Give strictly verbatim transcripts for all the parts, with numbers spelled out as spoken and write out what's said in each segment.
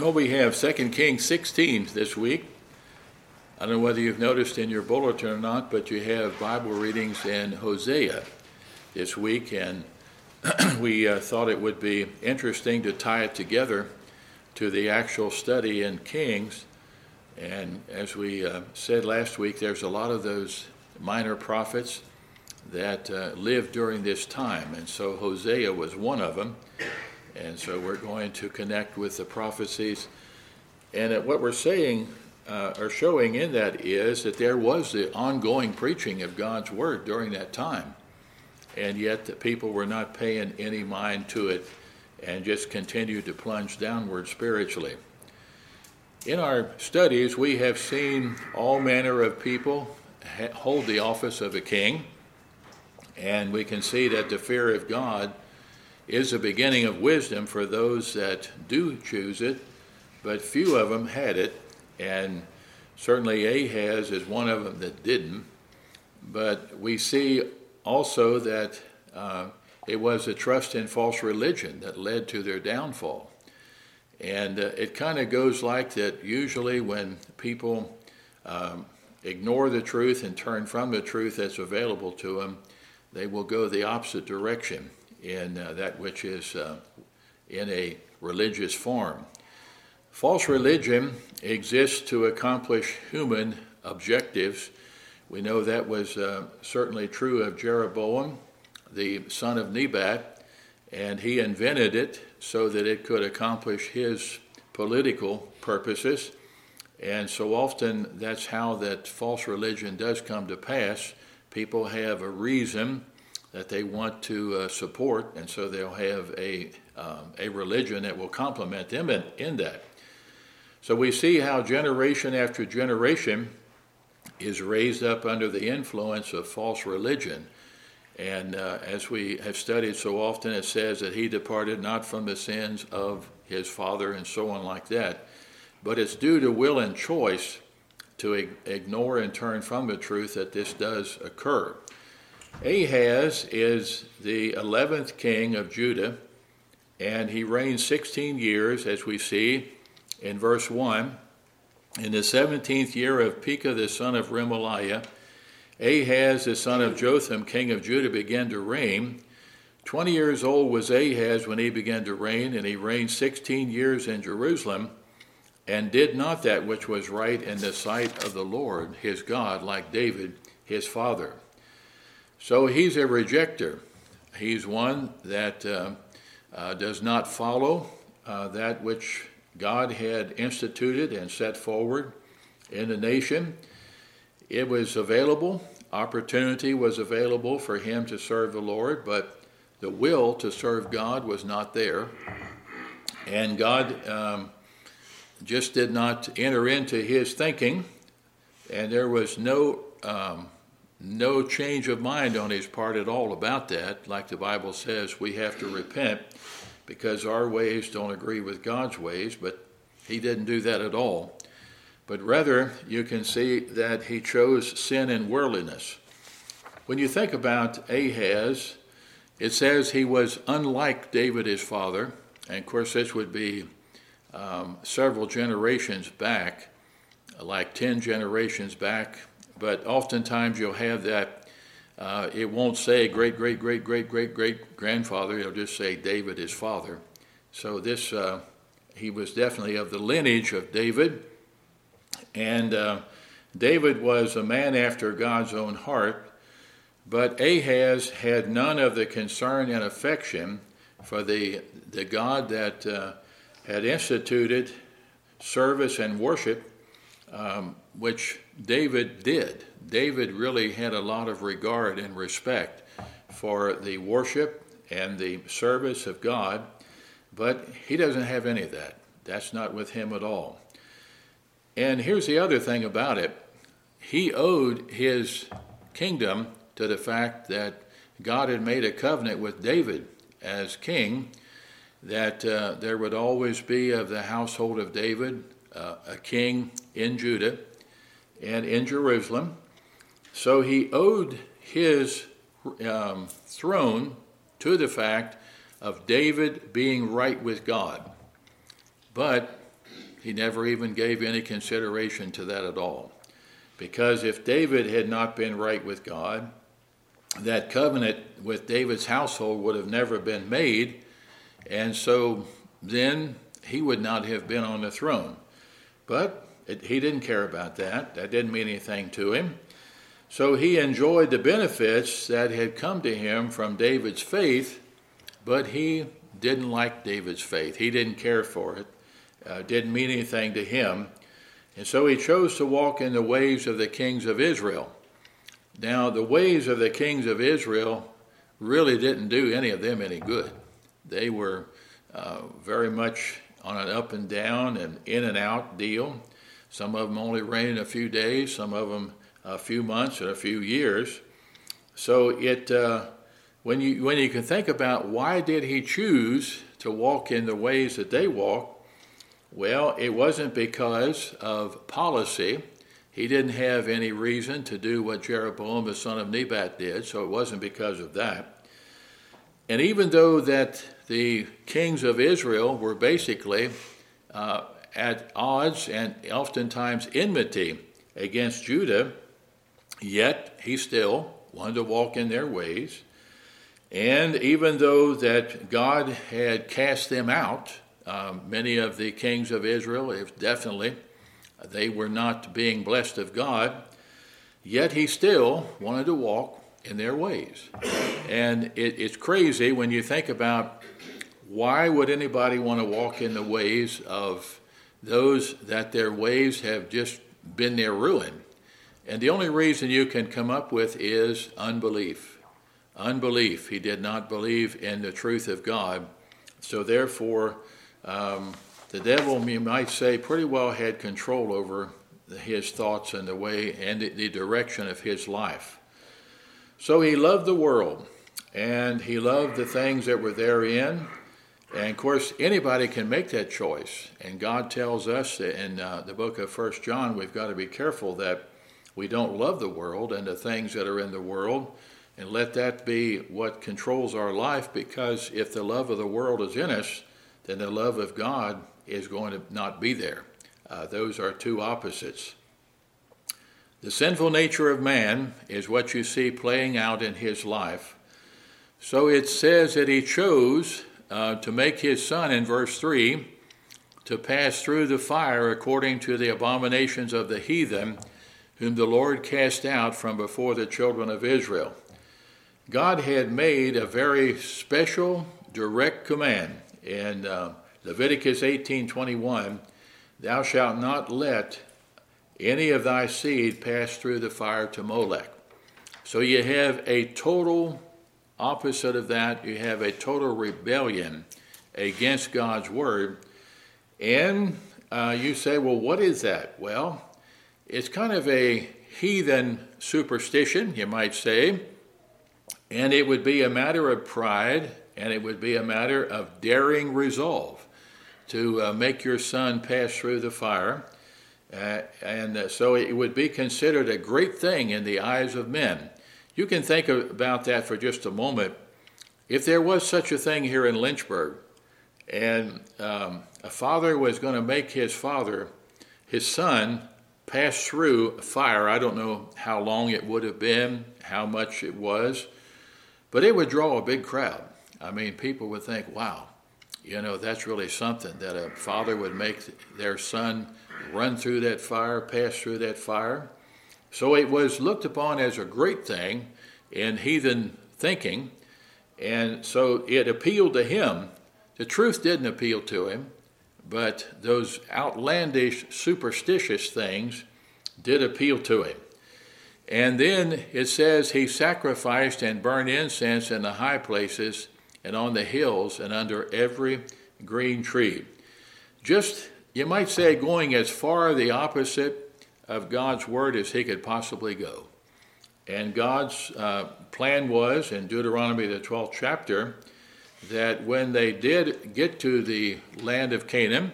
Well, we have Second Kings sixteen this week. I don't know whether you've noticed in your bulletin or not, but you have Bible readings in Hosea this week, and we uh, thought it would be interesting to tie it together to the actual study in Kings. And as we uh, said last week, there's a lot of those minor prophets that uh, lived during this time, and so Hosea was one of them. And so we're going to connect with the prophecies. And uh, what we're saying uh, or showing in that is that there was the ongoing preaching of God's word during that time. And yet the people were not paying any mind to it and just continued to plunge downward spiritually. In our studies, we have seen all manner of people ha- hold the office of a king. And we can see that the fear of God is the beginning of wisdom for those that do choose it, but few of them had it, and certainly Ahaz is one of them that didn't. But we see also that uh, it was a trust in false religion that led to their downfall. And uh, it kind of goes like that usually when people um, ignore the truth and turn from the truth that's available to them, they will go the opposite direction in uh, that which is uh, in a religious form. False religion exists to accomplish human objectives. We know that was uh, certainly true of Jeroboam, the son of Nebat, and he invented it so that it could accomplish his political purposes. And so often that's how that false religion does come to pass. People have a reason that they want to uh, support, and so they'll have a um, a religion that will complement them in, in that. So we see how generation after generation is raised up under the influence of false religion. And uh, as we have studied so often, it says that he departed not from the sins of his father and so on like that. But it's due to will and choice to ig- ignore and turn from the truth that this does occur. Ahaz is the eleventh king of Judah, and he reigned sixteen years, as we see in verse one. In the seventeenth year of Pekah the son of Remaliah, Ahaz the son of Jotham, king of Judah, began to reign. Twenty years old was Ahaz when he began to reign, and he reigned sixteen years in Jerusalem, and did not that which was right in the sight of the Lord his God, like David his father. So he's a rejecter. He's one that uh, uh, does not follow uh, that which God had instituted and set forward in the nation. It was available, opportunity was available for him to serve the Lord, but the will to serve God was not there. And God um, just did not enter into his thinking, and there was no um, No change of mind on his part at all about that. Like the Bible says, we have to repent because our ways don't agree with God's ways, but he didn't do that at all. But rather, you can see that he chose sin and worldliness. When you think about Ahaz, it says he was unlike David his father, and of course this would be um, several generations back, like ten generations back. But oftentimes you'll have that, uh, it won't say great, great, great, great, great, great grandfather. It'll just say David, his father. So this, uh, he was definitely of the lineage of David. And uh, David was a man after God's own heart. But Ahaz had none of the concern and affection for the, the God that uh, had instituted service and worship, um, which David did. David really had a lot of regard and respect for the worship and the service of God, but he doesn't have any of that. That's not with him at all. And here's the other thing about it. He owed his kingdom to the fact that God had made a covenant with David as king, that uh, there would always be of the household of David uh, a king in Judah and in Jerusalem. So he owed his um, throne to the fact of David being right with God. But he never even gave any consideration to that at all. Because if David had not been right with God, that covenant with David's household would have never been made, and so then he would not have been on the throne. But it, he didn't care about that. That didn't mean anything to him. So he enjoyed the benefits that had come to him from David's faith, but he didn't like David's faith. He didn't care for it. Uh, didn't mean anything to him. And so he chose to walk in the ways of the kings of Israel. Now, the ways of the kings of Israel really didn't do any of them any good. They were uh, very much on an up and down and in and out deal. Some of them only reigned a few days, some of them a few months and a few years. So it, uh, when you when you can think about why did he choose to walk in the ways that they walk, well, it wasn't because of policy. He didn't have any reason to do what Jeroboam, the son of Nebat, did, so it wasn't because of that. And even though that the kings of Israel were basically uh, at odds and oftentimes enmity against Judah, yet he still wanted to walk in their ways. And even though that God had cast them out, um, many of the kings of Israel, if definitely, they were not being blessed of God, yet he still wanted to walk in their ways. And it, it's crazy when you think about why would anybody want to walk in the ways of those that their ways have just been their ruin. And the only reason you can come up with is unbelief. Unbelief. He did not believe in the truth of God. So therefore, um, the devil, you might say, pretty well had control over his thoughts and the way and the direction of his life. So he loved the world, and he loved the things that were therein. And of course, anybody can make that choice. And God tells us in uh, the book of First John, we've got to be careful that we don't love the world and the things that are in the world, and let that be what controls our life, because if the love of the world is in us, then the love of God is going to not be there. Uh, those are two opposites. The sinful nature of man is what you see playing out in his life. So it says that he chose uh, to make his son, in verse three, to pass through the fire according to the abominations of the heathen, whom the Lord cast out from before the children of Israel. God had made a very special, direct command in uh, Leviticus eighteen twenty-one, thou shalt not let any of thy seed pass through the fire to Molech. So you have a total opposite of that. You have a total rebellion against God's word. And uh, you say, well, what is that? Well, it's kind of a heathen superstition, you might say. And it would be a matter of pride, and it would be a matter of daring resolve to uh, make your son pass through the fire. Uh, and uh, so it would be considered a great thing in the eyes of men. You can think about that for just a moment. If there was such a thing here in Lynchburg, and um, a father was going to make his father, his son, pass through fire, I don't know how long it would have been, how much it was, but it would draw a big crowd. I mean, people would think, wow, you know, that's really something, that a father would make their son run through that fire, pass through that fire. So it was looked upon as a great thing in heathen thinking, and so it appealed to him. The truth didn't appeal to him, but those outlandish, superstitious things did appeal to him. And then it says he sacrificed and burned incense in the high places and on the hills and under every green tree. Just, you might say, going as far the opposite of God's word as he could possibly go. And God's uh, plan was, in Deuteronomy the twelfth chapter, that when they did get to the land of Canaan,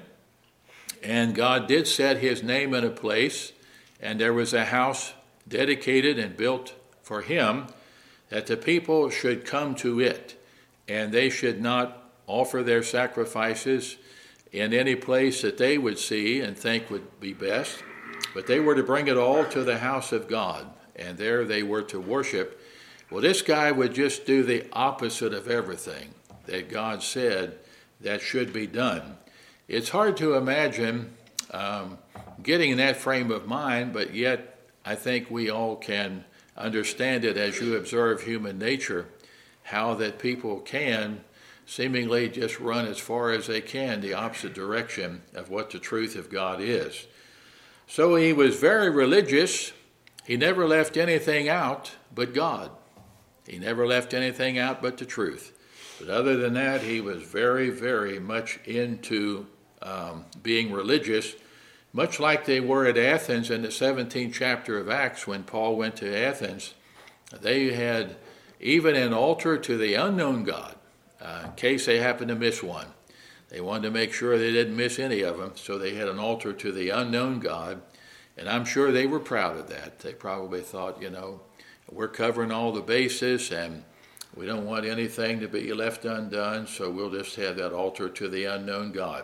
and God did set his name in a place, and there was a house dedicated and built for him, that the people should come to it, and they should not offer their sacrifices in any place that they would see and think would be best, but they were to bring it all to the house of God, and there they were to worship. Well, this guy would just do the opposite of everything that God said that should be done. It's hard to imagine um, getting in that frame of mind, but yet I think we all can understand it as you observe human nature, how that people can seemingly just run as far as they can the opposite direction of what the truth of God is. So he was very religious. He never left anything out but God. He never left anything out but the truth. But other than that, he was very, very much into um, being religious, much like they were at Athens in the seventeenth chapter of Acts when Paul went to Athens. They had even an altar to the unknown God, uh, in case they happened to miss one. They wanted to make sure they didn't miss any of them, so they had an altar to the unknown God, and I'm sure they were proud of that. They probably thought, you know, we're covering all the bases, and we don't want anything to be left undone, so we'll just have that altar to the unknown God.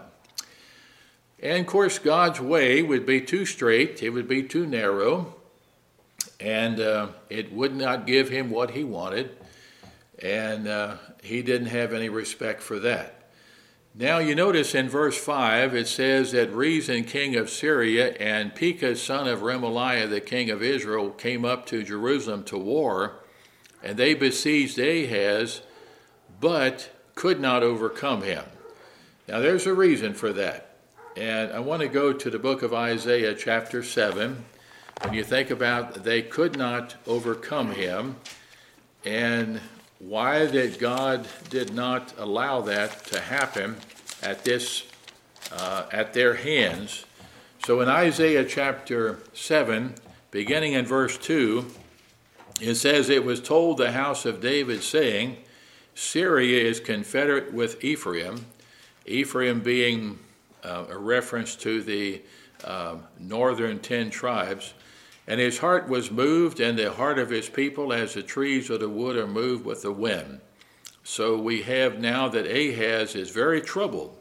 And, of course, God's way would be too straight, it would be too narrow, and uh, it would not give him what he wanted, and uh, he didn't have any respect for that. Now you notice in verse five it says that Rezin, king of Syria, and Pekah, son of Remaliah, the king of Israel, came up to Jerusalem to war, and they besieged Ahaz, but could not overcome him. Now there's a reason for that. And I want to go to the book of Isaiah chapter seven. When you think about they could not overcome him, and why that God did not allow that to happen at this, uh, at their hands. So in Isaiah chapter seven, beginning in verse two, it says, "It was told the house of David, saying, Syria is confederate with Ephraim," Ephraim being uh, a reference to the uh, northern ten tribes, "and his heart was moved, and the heart of his people as the trees of the wood are moved with the wind." So we have now that Ahaz is very troubled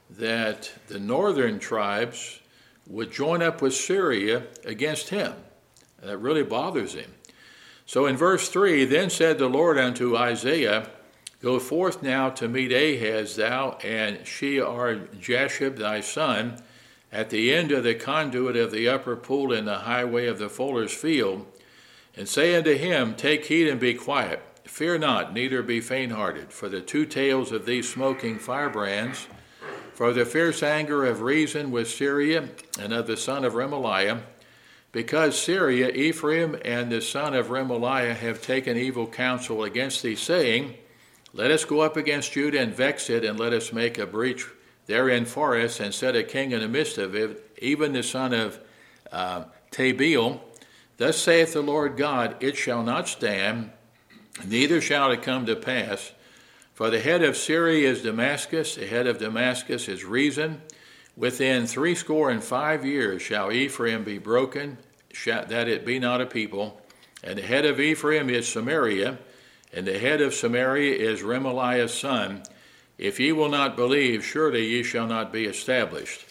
that the northern tribes would join up with Syria against him. That really bothers him. So in verse three, "Then said the Lord unto Isaiah, Go forth now to meet Ahaz, thou and Shear-Jashub thy son, at the end of the conduit of the upper pool in the highway of the fuller's field, and say unto him, Take heed and be quiet. Fear not, neither be faint-hearted, for the two tails of these smoking firebrands, for the fierce anger of Rezin with Syria and of the son of Remaliah, because Syria, Ephraim, and the son of Remaliah have taken evil counsel against thee, saying, Let us go up against Judah and vex it, and let us make a breach therein for us, and set a king in the midst of it, even the son of uh, Tabeel. Thus saith the Lord God, It shall not stand, neither shall it come to pass. For the head of Syria is Damascus, the head of Damascus is Rezin. Within threescore and five years shall Ephraim be broken, that it be not a people. And the head of Ephraim is Samaria, and the head of Samaria is Remaliah's son. If ye will not believe, surely ye shall not be established."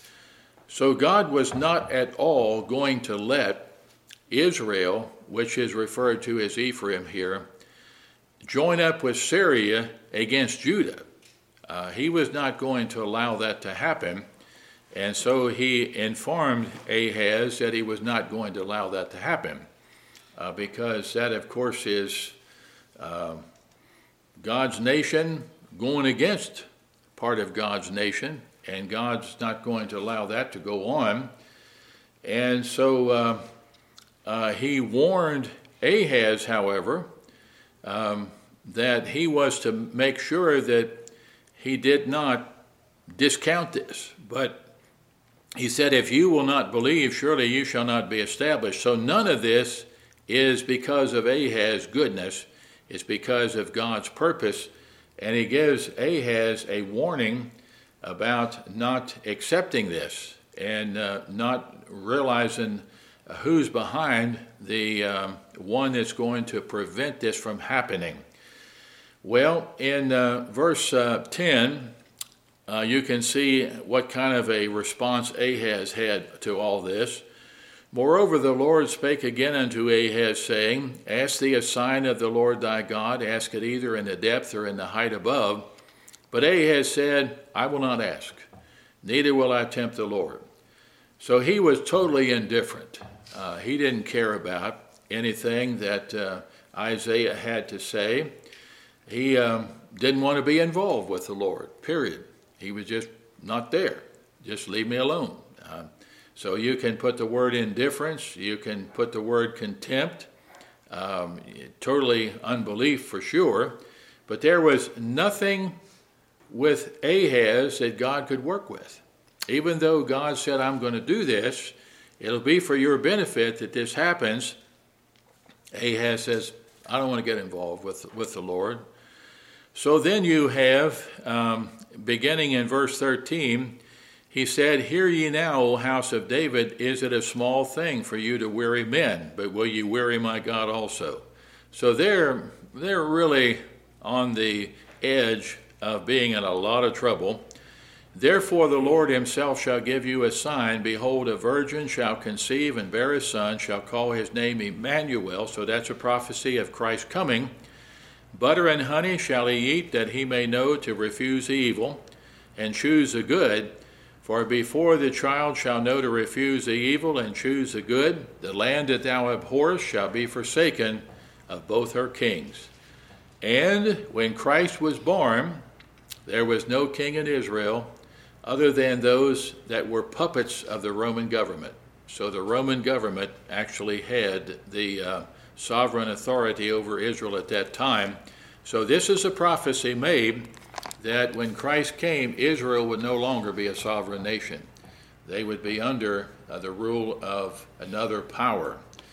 So God was not at all going to let Israel, which is referred to as Ephraim here, join up with Syria against Judah. Uh, he was not going to allow that to happen, and so he informed Ahaz that he was not going to allow that to happen, uh, because that, of course, is uh, God's nation going against part of God's nation, and God's not going to allow that to go on. And so uh, uh, he warned Ahaz, however, um, that he was to make sure that he did not discount this. But he said, if you will not believe, surely you shall not be established. So none of this is because of Ahaz's goodness. It's because of God's purpose. And he gives Ahaz a warning about not accepting this and uh, not realizing who's behind the um, one that's going to prevent this from happening. Well, in uh, verse uh, ten uh, you can see what kind of a response Ahaz had to all this. Moreover, the Lord spake again unto Ahaz, saying, Ask thee a sign of the Lord thy God, ask it either in the depth or in the height above. But Ahaz said, I will not ask, neither will I tempt the Lord. So he was totally indifferent. Uh, he didn't care about anything that uh, Isaiah had to say. He um, didn't want to be involved with the Lord, period. He was just not there. Just leave me alone. Uh, so you can put the word indifference, you can put the word contempt, um, totally unbelief for sure, but there was nothing with Ahaz that God could work with. Even though God said, I'm going to do this, it'll be for your benefit that this happens, Ahaz says, I don't want to get involved with, with the Lord. So then you have, um, beginning in verse thirteen, he said, Hear ye now, O house of David, is it a small thing for you to weary men, but will you weary my God also? So they're, they're really on the edge of being in a lot of trouble. Therefore the Lord himself shall give you a sign. Behold, a virgin shall conceive and bear a son, shall call his name Emmanuel. So that's a prophecy of Christ coming. Butter and honey shall he eat, that he may know to refuse the evil and choose the good. For before the child shall know to refuse the evil and choose the good, the land that thou abhorrest shall be forsaken of both her kings. And when Christ was born, there was no king in Israel other than those that were puppets of the Roman government. So the Roman government actually had the uh, sovereign authority over Israel at that time. So this is a prophecy made that when Christ came, Israel would no longer be a sovereign nation. They would be under uh, the rule of another power.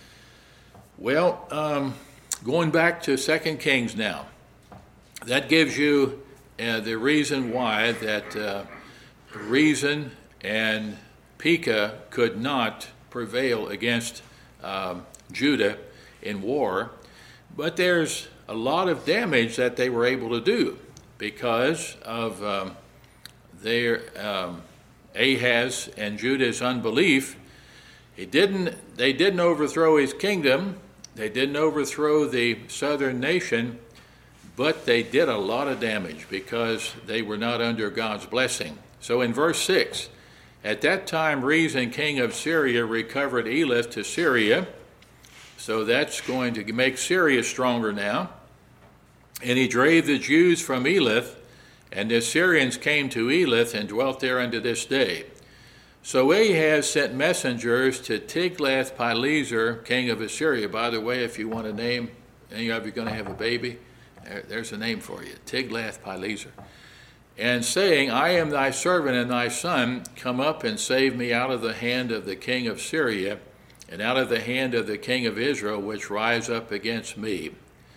Well, um, going back to Second Kings now, that gives you uh, the reason why that uh, Rezin and Pekah could not prevail against um, Judah in war, but there's a lot of damage that they were able to do because of um, their um, Ahaz and Judah's unbelief. He didn't, they didn't overthrow his kingdom, they didn't overthrow the southern nation, but they did a lot of damage because they were not under God's blessing. So in verse six, at that time Rezin, king of Syria, recovered Elath to Syria. So that's going to make Syria stronger now. And he drave the Jews from Elath, and the Syrians came to Elath and dwelt there unto this day. So Ahaz sent messengers to Tiglath-Pileser, king of Assyria. By the way, if you want a name, any of you going to have a baby, there's a name for you, Tiglath-Pileser. And saying, I am thy servant and thy son, come up and save me out of the hand of the king of Syria, and out of the hand of the king of Israel, which rise up against me.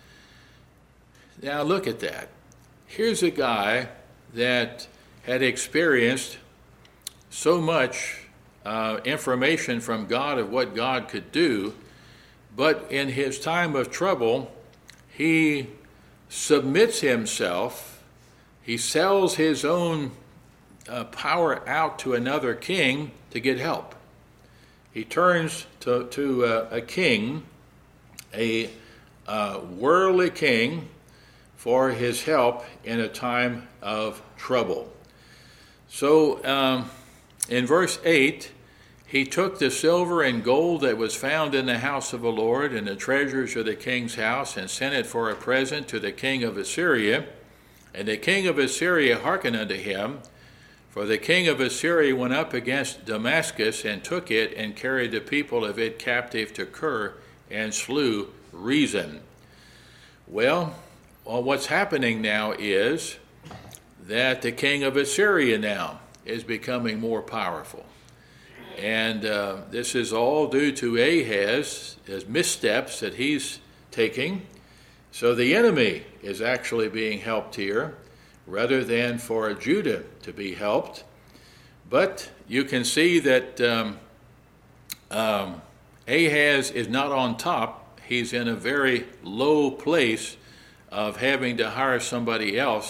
Now look at that. Here's a guy that had experienced so much uh, information from God of what God could do, but in his time of trouble, he submits himself, he sells his own uh, power out to another king to get help. He turns to, to uh, a king, a uh, worldly king, for his help in a time of trouble. So um, in verse eight, he took the silver and gold that was found in the house of the Lord and the treasures of the king's house and sent it for a present to the king of Assyria. And the king of Assyria hearkened unto him, for the king of Assyria went up against Damascus and took it and carried the people of it captive to Kir and slew Rezin. Well, well, what's happening now is that the king of Assyria now is becoming more powerful. And uh, this is all due to Ahaz, his missteps that he's taking. So the enemy is actually being helped here, rather than for Judah to be helped. But you can see that um, um, Ahaz is not on top. He's in a very low place of having to hire somebody else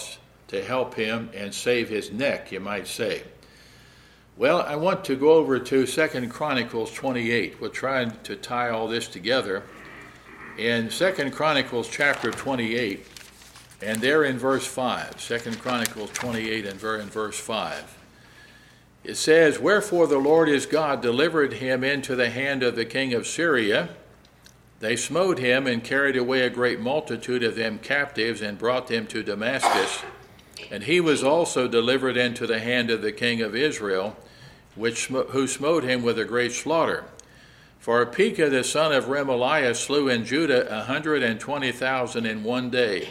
to help him and save his neck, you might say. Well, I want to go over to Second Chronicles twenty-eight. We'll try to tie all this together. In Second Chronicles chapter twenty-eight, and there in verse five, Second Chronicles twenty-eight and in verse five, it says, "Wherefore the Lord his God delivered him into the hand of the king of Syria. They smote him and carried away a great multitude of them captives and brought them to Damascus. And he was also delivered into the hand of the king of Israel, which who smote him with a great slaughter. For Pekah the son of Remaliah slew in Judah a hundred and twenty thousand in one day."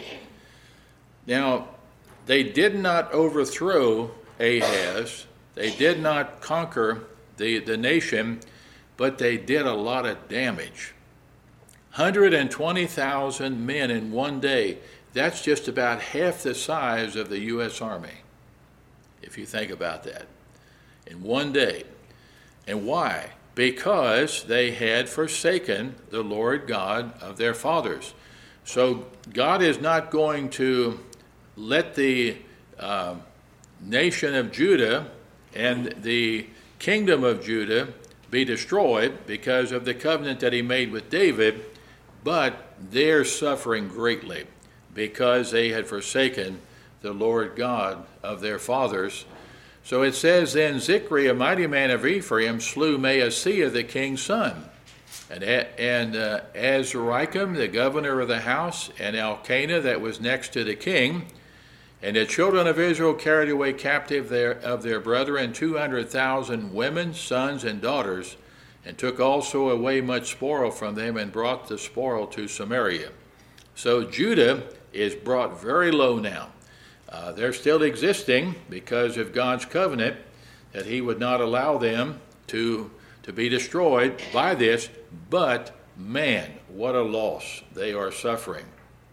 Now, they did not overthrow Ahaz. They did not conquer the, the nation, but they did a lot of damage. one hundred twenty thousand men in one day. That's just about half the size of the U S Army, if you think about that, in one day. And why? Because they had forsaken the Lord God of their fathers. So God is not going to let the uh, nation of Judah and the kingdom of Judah be destroyed because of the covenant that he made with David, but they're suffering greatly because they had forsaken the Lord God of their fathers. So it says, "Then Zikri, a mighty man of Ephraim, slew Maaseiah the king's son, and, and uh, Azrikam the governor of the house, and Elkanah that was next to the king. And the children of Israel carried away captive their, of their brethren two hundred thousand women, sons, and daughters, and took also away much spoil from them, and brought the spoil to Samaria." So Judah is brought very low now. Uh, they're still existing because of God's covenant that he would not allow them to, to be destroyed by this, but man, what a loss they are suffering,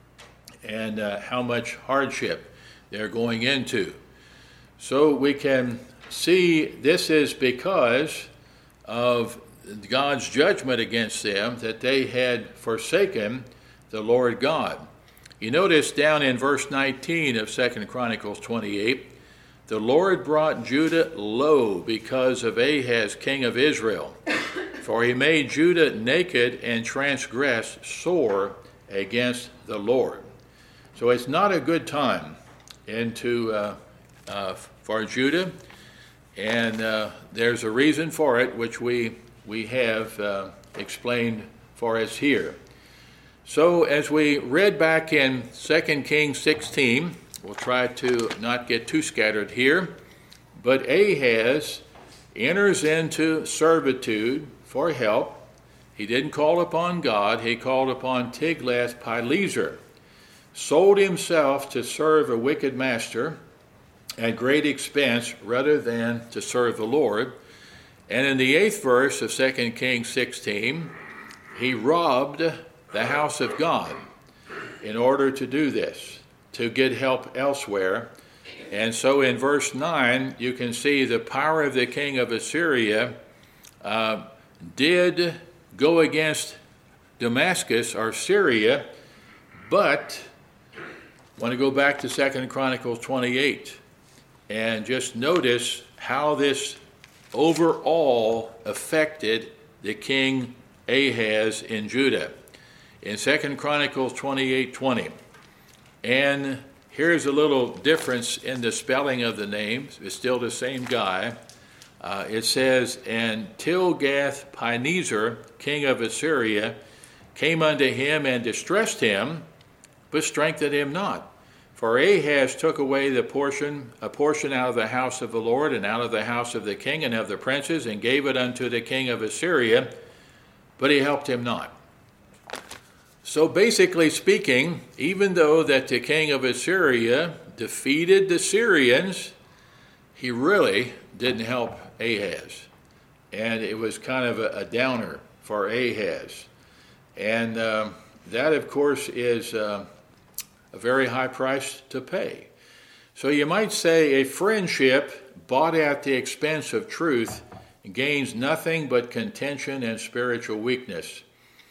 and uh, how much hardship they're going into. So we can see this is because of God's judgment against them, that they had forsaken the Lord God. You notice down in verse nineteen of Second Chronicles twenty-eight, "The Lord brought Judah low because of Ahaz king of Israel, for he made Judah naked and transgressed sore against the Lord." So it's not a good time into uh, uh, for Judah, and uh, there's a reason for it, which we we have uh, explained for us here. So as we read back in Second Kings sixteen, we'll try to not get too scattered here, but Ahaz enters into servitude for help. He didn't call upon God, he called upon Tiglath-Pileser, sold himself to serve a wicked master at great expense rather than to serve the Lord. And in the eighth verse of Second Kings sixteen, he robbed the house of God in order to do this, to get help elsewhere. And so in verse nine, you can see the power of the king of Assyria uh, did go against Damascus or Syria, but I want to go back to Second Chronicles twenty-eight and just notice how this overall affected the king Ahaz in Judah. In Second Chronicles twenty-eight twenty, and here's a little difference in the spelling of the names. It's still the same guy. Uh, it says, "And Tilgath-Pileser, king of Assyria, came unto him and distressed him, but strengthened him not. For Ahaz took away the portion, a portion out of the house of the Lord, and out of the house of the king and of the princes, and gave it unto the king of Assyria, but he helped him not." So basically speaking, even though that the king of Assyria defeated the Syrians, he really didn't help Ahaz. And it was kind of a, a downer for Ahaz. And um, that, of course, is uh, a very high price to pay. So you might say a friendship bought at the expense of truth gains nothing but contention and spiritual weakness.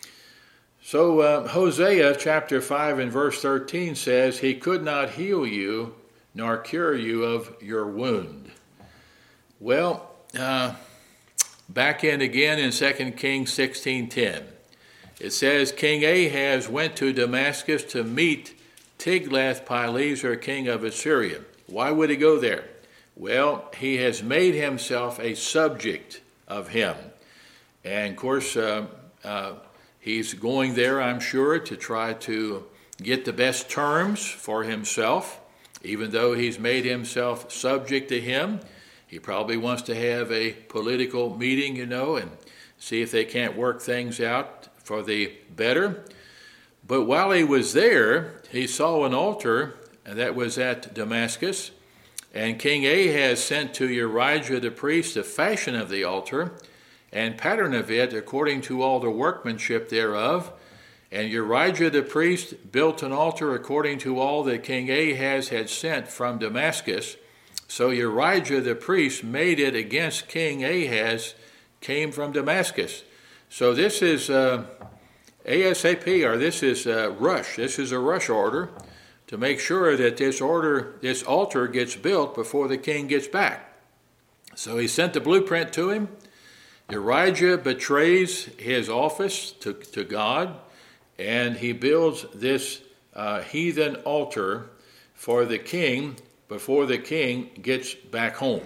So uh, Hosea chapter five and verse thirteen says, "He could not heal you, nor cure you of your wound. Well, uh, back in again in Second Kings sixteen ten. It says, King Ahaz went to Damascus to meet Tiglath-Pileser, king of Assyria. Why would he go there? Well, he has made himself a subject of him. And of course, uh, uh, he's going there, I'm sure, to try to get the best terms for himself. Even though he's made himself subject to him, he probably wants to have a political meeting, you know, and see if they can't work things out for the better. But while he was there, he saw an altar that was at Damascus, and King Ahaz sent to Urijah the priest the fashion of the altar and pattern of it according to all the workmanship thereof. And Urijah the priest built an altar according to all that King Ahaz had sent from Damascus. So Urijah the priest made it against King Ahaz, came from Damascus. So this is uh, ASAP, or this is a rush. This is a rush order to make sure that this order, this altar gets built before the king gets back. So he sent the blueprint to him. Urijah betrays his office to, to God, and he builds this uh, heathen altar for the king before the king gets back home.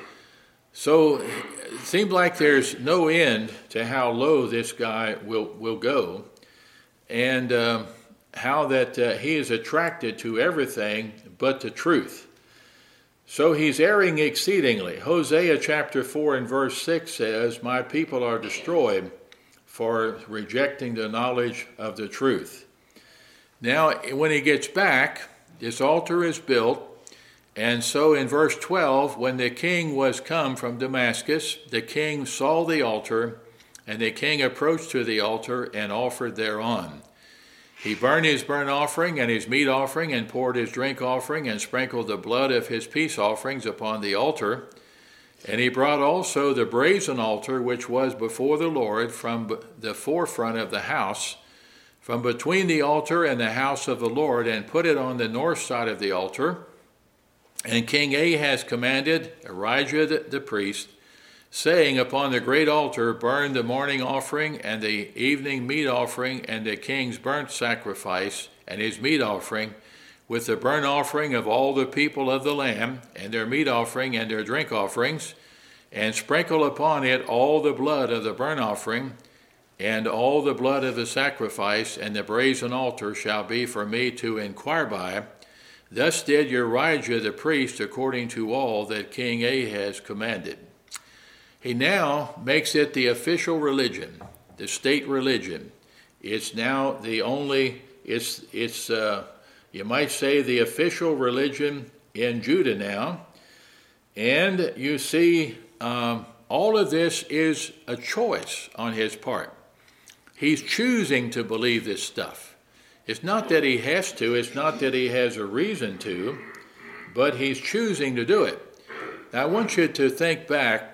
So it seems like there's no end to how low this guy will, will go, and uh, how that uh, he is attracted to everything but the truth. So he's erring exceedingly. Hosea chapter four and verse six says, My people are destroyed for rejecting the knowledge of the truth. Now, when he gets back, this altar is built, and so in verse twelve, when the king was come from Damascus, the king saw the altar, and the king approached to the altar and offered thereon. He burned his burnt offering and his meat offering, and poured his drink offering, and sprinkled the blood of his peace offerings upon the altar. And he brought also the brazen altar which was before the Lord from the forefront of the house, from between the altar and the house of the Lord, and put it on the north side of the altar. And King Ahaz commanded Urijah the, the priest, saying, Upon the great altar burn the morning offering and the evening meat offering and the king's burnt sacrifice and his meat offering, with the burnt offering of all the people of the land, and their meat offering and their drink offerings, and sprinkle upon it all the blood of the burnt offering, and all the blood of the sacrifice, and the brazen altar shall be for me to inquire by. Thus did Urijah the priest according to all that King Ahaz commanded. He now makes it the official religion, the state religion. It's now the only, it's, it's uh, you might say, the official religion in Judah now. And you see, um, all of this is a choice on his part. He's choosing to believe this stuff. It's not that he has to, it's not that he has a reason to, but he's choosing to do it. Now, I want you to think back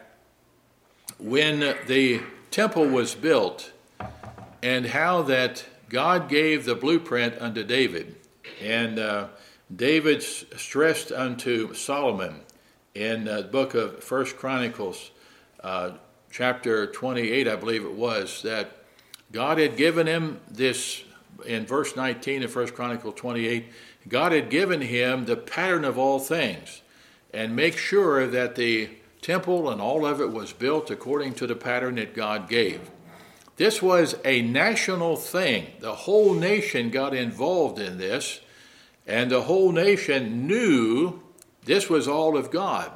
when the temple was built and how that God gave the blueprint unto David. And uh, David stressed unto Solomon in the book of First Chronicles, uh, chapter twenty-eight, I believe it was, that God had given him this, in verse nineteen of First Chronicles twenty-eight, God had given him the pattern of all things, and make sure that the temple and all of it was built according to the pattern that God gave. This was a national thing. The whole nation got involved in this, and the whole nation knew this was all of God.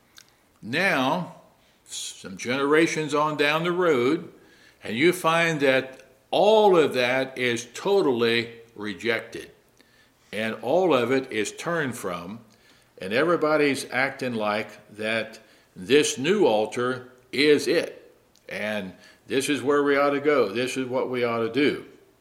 Now, some generations on down the road, and you find that all of that is totally rejected, and all of it is turned from, and everybody's acting like that this new altar is it, and this is where we ought to go. This is what we ought to do.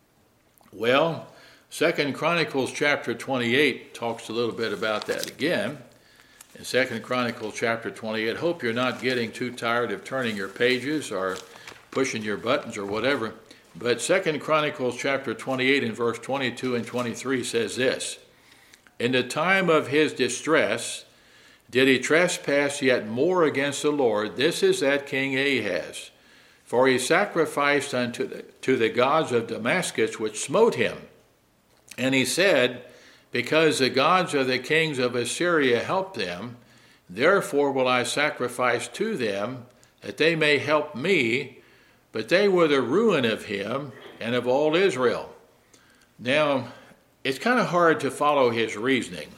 Well, Second Chronicles chapter twenty-eight talks a little bit about that again. In Second Chronicles chapter twenty-eight, hope you're not getting too tired of turning your pages or pushing your buttons or whatever. But Second Chronicles chapter twenty-eight and verse twenty-two and twenty-three says this, in the time of his distress, did he trespass yet more against the Lord. This is that King Ahaz. For he sacrificed unto the, to the gods of Damascus, which smote him. And he said, because the gods of the kings of Assyria helped them, therefore will I sacrifice to them, that they may help me. But they were the ruin of him and of all Israel. Now, it's kind of hard to follow his reasoning.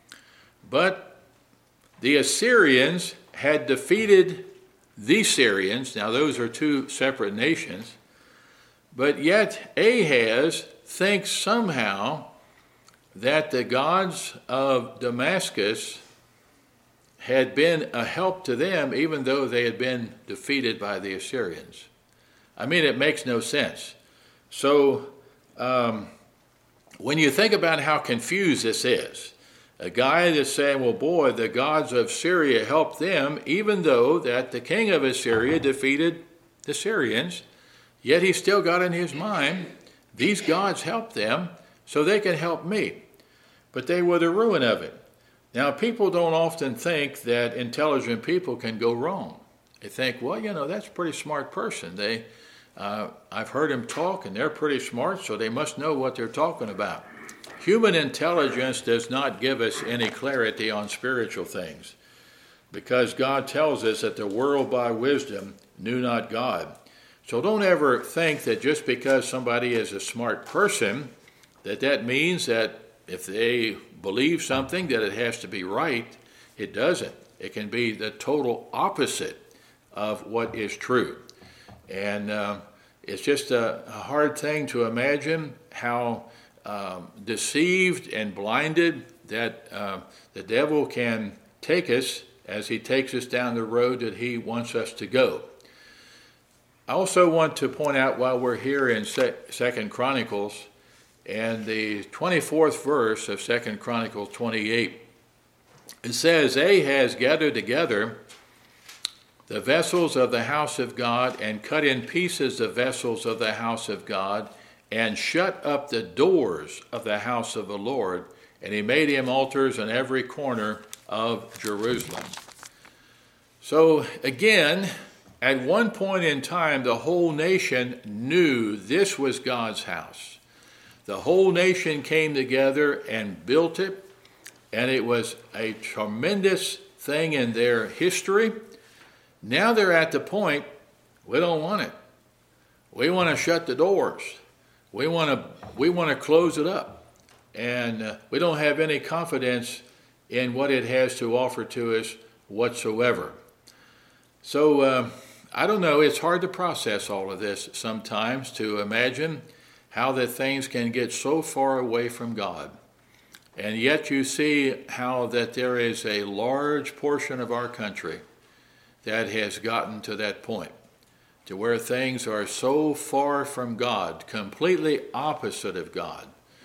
But the Assyrians had defeated the Syrians. Now, those are two separate nations. But yet, Ahaz thinks somehow that the gods of Damascus had been a help to them, even though they had been defeated by the Assyrians. I mean, it makes no sense. So, um, when you think about how confused this is, a guy that's saying, well, boy, the gods of Syria helped them, even though that the king of Assyria defeated the Syrians, yet he still got in his mind, these gods helped them, so they can help me. But they were the ruin of it. Now, people don't often think that intelligent people can go wrong. They think, well, you know, that's a pretty smart person. They, uh, I've heard them talk, and they're pretty smart, so they must know what they're talking about. Human intelligence does not give us any clarity on spiritual things, because God tells us that the world by wisdom knew not God. So don't ever think that just because somebody is a smart person, that that means that if they believe something that it has to be right. It doesn't. It can be the total opposite of what is true. And uh, it's just a, a hard thing to imagine how um, deceived and blinded that uh, the devil can take us as he takes us down the road that he wants us to go. I also want to point out, while we're here in Second Chronicles, and the twenty-fourth verse of Second Chronicles twenty-eight, it says, Ahaz gathered together the vessels of the house of God, and cut in pieces the vessels of the house of God, and shut up the doors of the house of the Lord, and he made him altars in every corner of Jerusalem. So again, at one point in time, the whole nation knew this was God's house. The whole nation came together and built it, and it was a tremendous thing in their history. Now they're at the point, we don't want it. We want to shut the doors. We want to we want to close it up. And uh, we don't have any confidence in what it has to offer to us whatsoever. So, uh, I don't know, it's hard to process all of this sometimes, to imagine how that things can get so far away from God. And yet you see how that there is a large portion of our country that has gotten to that point, to where things are so far from God, completely opposite of God,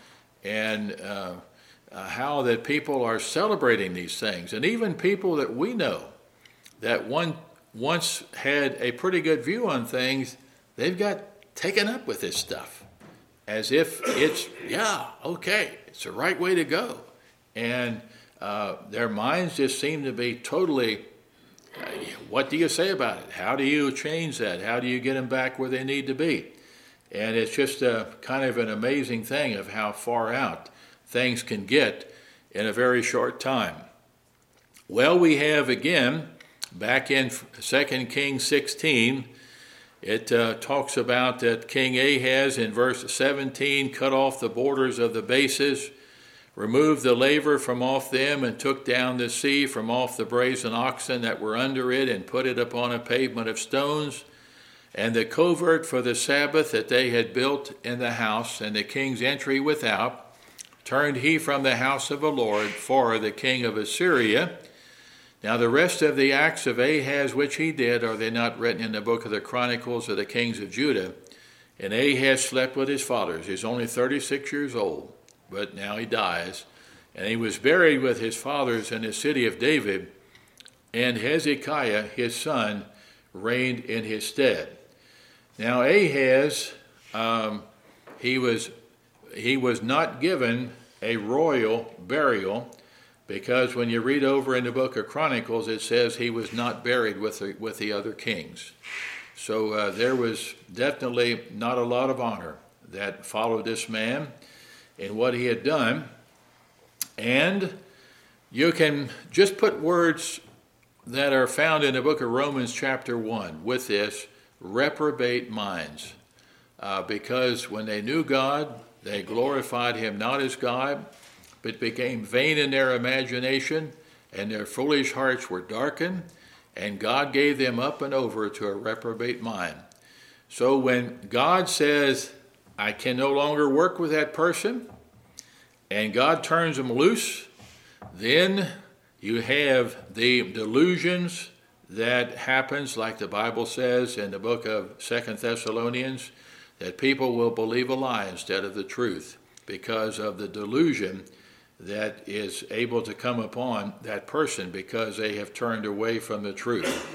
and uh, uh, how that people are celebrating these things. And even people that we know that one once had a pretty good view on things, they've got taken up with this stuff, as if it's, yeah, okay, it's the right way to go. And uh, their minds just seem to be totally, uh, what do you say about it? How do you change that? How do you get them back where they need to be? And it's just a kind of an amazing thing of how far out things can get in a very short time. Well, we have again, back in Second Kings sixteen, it uh, talks about that King Ahaz in verse seventeen cut off the borders of the bases, removed the laver from off them, and took down the sea from off the brazen oxen that were under it, and put it upon a pavement of stones. And the covert for the Sabbath that they had built in the house, and the king's entry without, turned he from the house of the Lord for the king of Assyria. Now the rest of the acts of Ahaz which he did, are they not written in the book of the Chronicles of the kings of Judah? And Ahaz slept with his fathers. He's only thirty-six years old, but now he dies. And he was buried with his fathers in the city of David, and Hezekiah his son reigned in his stead. Now Ahaz, um, he was he was not given a royal burial, because when you read over in the book of Chronicles, it says he was not buried with the, with the other kings. So uh, there was definitely not a lot of honor that followed this man in what he had done. And you can just put words that are found in the book of Romans chapter one with this: reprobate minds. Uh, because when they knew God, they glorified him not as God, but became vain in their imagination, and their foolish hearts were darkened, and God gave them up and over to a reprobate mind. So when God says, I can no longer work with that person, and God turns them loose, then you have the delusions that happens, like the Bible says in the book of Second Thessalonians, that people will believe a lie instead of the truth because of the delusion that is able to come upon that person because they have turned away from the truth.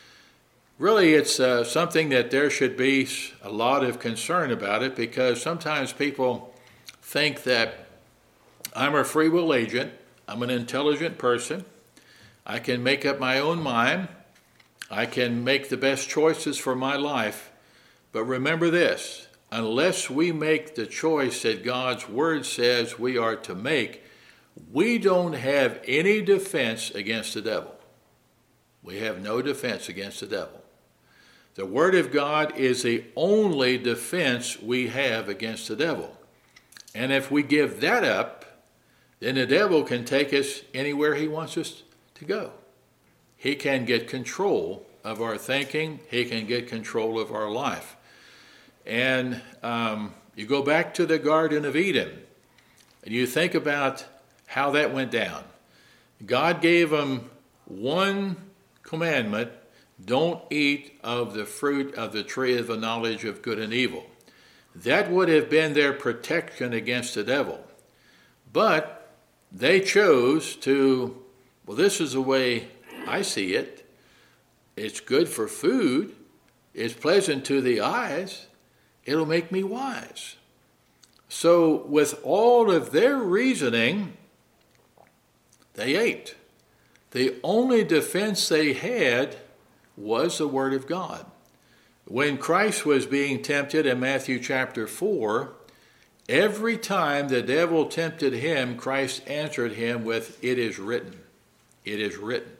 Really, it's uh, something that there should be a lot of concern about it, because sometimes people think that I'm a free will agent, I'm an intelligent person, I can make up my own mind, I can make the best choices for my life. But remember this: unless we make the choice that God's word says we are to make, we don't have any defense against the devil. We have no defense against the devil. The word of God is the only defense we have against the devil. And if we give that up, then the devil can take us anywhere he wants us to go. He can get control of our thinking. He can get control of our life. And um, you go back to the Garden of Eden, and you think about how that went down. God gave them one commandment: don't eat of the fruit of the tree of the knowledge of good and evil. That would have been their protection against the devil. But they chose to, well, this is the way I see it. It's good for food. It's pleasant to the eyes. It'll make me wise. So with all of their reasoning, they ate. The only defense they had was the Word of God. When Christ was being tempted in Matthew chapter four, every time the devil tempted him, Christ answered him with, "It is written. It is written."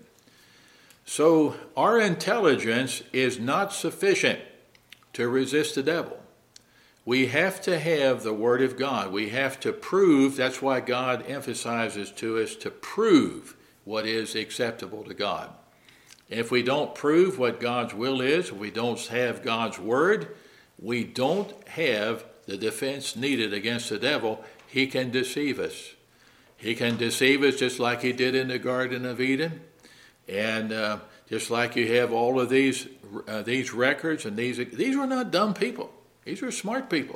So our intelligence is not sufficient to resist the devil. We have to have the Word of God. We have to prove. That's why God emphasizes to us to prove what is acceptable to God. If we don't prove what God's will is, if we don't have God's Word, we don't have the defense needed against the devil. He can deceive us. He can deceive us just like he did in the Garden of Eden. And uh, just like you have all of these uh, these records, and these these were not dumb people. These were smart people.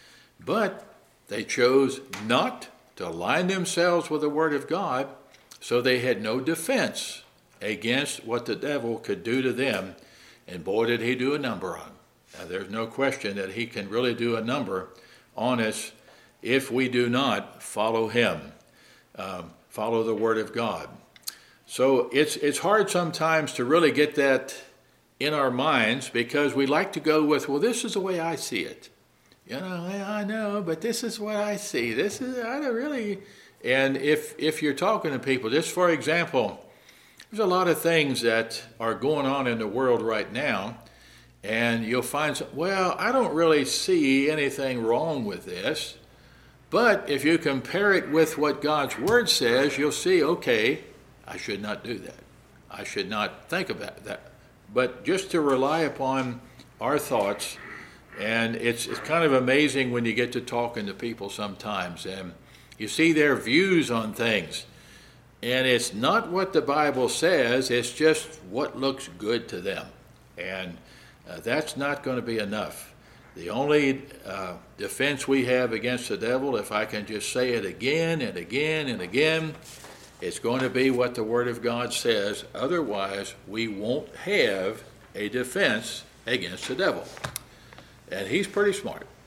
But they chose not to align themselves with the Word of God, so they had no defense against what the devil could do to them. And boy, did he do a number on them. Now, there's no question that he can really do a number on us if we do not follow him, um, follow the Word of God. So it's it's hard sometimes to really get that in our minds, because we like to go with, well, this is the way I see it. You know, I know, but this is what I see. This is, I don't really, and if if you're talking to people, just for example, there's a lot of things that are going on in the world right now, and you'll find, some, well, I don't really see anything wrong with this, but if you compare it with what God's Word says, you'll see, okay, I should not do that. I should not think about that. But just to rely upon our thoughts, and it's it's kind of amazing when you get to talking to people sometimes, and you see their views on things, and it's not what the Bible says, it's just what looks good to them, and uh, that's not going to be enough. The only uh, defense we have against the devil, if I can just say it again and again and again, it's going to be what the Word of God says. Otherwise, we won't have a defense against the devil. And he's pretty smart.